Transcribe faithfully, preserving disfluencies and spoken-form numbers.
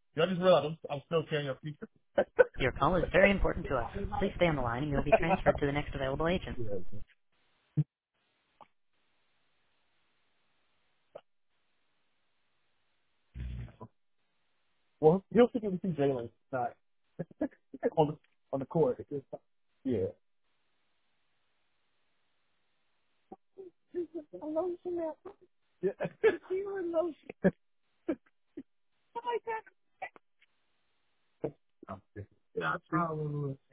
Yeah, I just realized I'm, I'm still carrying your picture. Your call is very important to us. Please stay on the line and you'll be transferred to the next available agent. Yeah. Well, he'll stick it with you, Jalen. Not on the on the court. Yeah. I love you, man. Yeah. You love you. I like that. Yeah, I probably would.